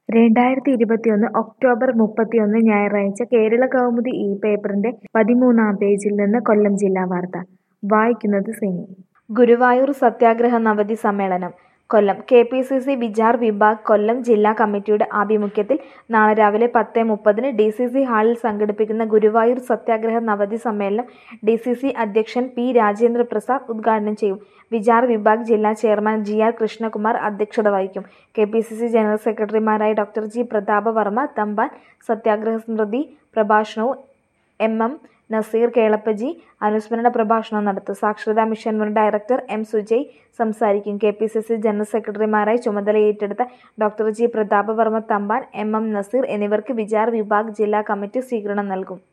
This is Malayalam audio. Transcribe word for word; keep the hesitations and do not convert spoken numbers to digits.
രണ്ടായിരത്തി ഇരുപത്തിയൊന്ന് ഒക്ടോബർ മുപ്പത്തിയൊന്ന് ഞായറാഴ്ച കേരളകൗമുദി ഈ പേപ്പറിന്റെ പതിമൂന്നാം പേജിൽ നിന്ന് കൊല്ലം ജില്ലാ വാർത്ത. വായിക്കുന്നത് സിനി. ഗുരുവായൂർ സത്യാഗ്രഹ നവതി സമ്മേളനം Kollam. K P C C Vichar Vibhag Kollam ജില്ലാ കമ്മിറ്റിയുടെ ആഭിമുഖ്യത്തിൽ നാളെ രാവിലെ പത്ത് മുപ്പതിന് ഡി സി സി ഹാളിൽ സംഘടിപ്പിക്കുന്ന ഗുരുവായൂർ സത്യാഗ്രഹ നവതി സമ്മേളനം ഡി സി സി അധ്യക്ഷൻ പി രാജേന്ദ്ര പ്രസാദ് ഉദ്ഘാടനം ചെയ്യും. വിചാർ വിഭാഗ് ജില്ലാ ചെയർമാൻ ജി ആർ കൃഷ്ണകുമാർ അധ്യക്ഷത വഹിക്കും. K P C C general സെക്രട്ടറിമാരായ ഡോക്ടർ ജി പ്രതാപവർമ്മ തമ്പാൻ സത്യാഗ്രഹ സ്മൃതി പ്രഭാഷണവും എം എം നസീർ കേളപ്പജി അനുസ്മരണ പ്രഭാഷണവും നടത്തും. സാക്ഷരതാ മിഷൻ മുൻ ഡയറക്ടർ എം സുജയ് സംസാരിക്കും. K P C C general സെക്രട്ടറിമാരായി ചുമതലയേറ്റെടുത്ത doctor G Prathapavarma Thampan, M M Naseer എന്നിവർക്ക് വിചാർ വിഭാഗ് ജില്ലാ കമ്മിറ്റി സ്വീകരണം നൽകും.